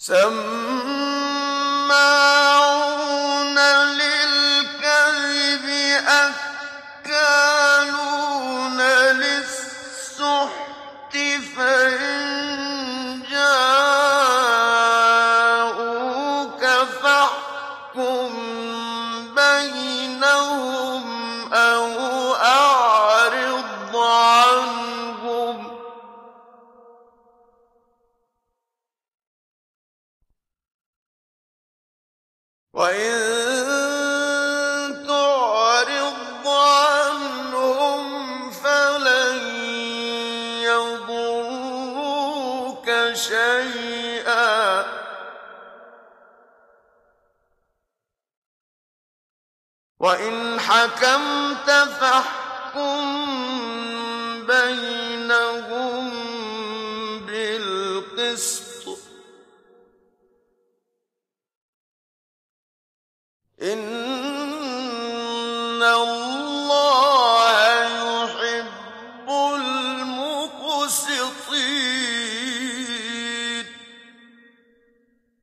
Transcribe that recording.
سَمَّاعُونَ لِلْكَذِبِ أَكَّالُونَ لِلسُّحْتِ فَإِن جَاءُوكَ فَاحْكُم بَيْنَهُمْ أَوْ أَعْرِضْ عَنْهُمْ ۖ وَإِن تُعْرِضْ عَنْهُمْ فَلَن يَضُرُّوكَ شَيْئًا ۖ وَإِنْ حَكَمْتَ فَاحْكُم بَيْنَهُم بِالْقِسْطِ ۚ إِنَّ اللَّهَ يُحِبُّ الْمُقْسِطِينَ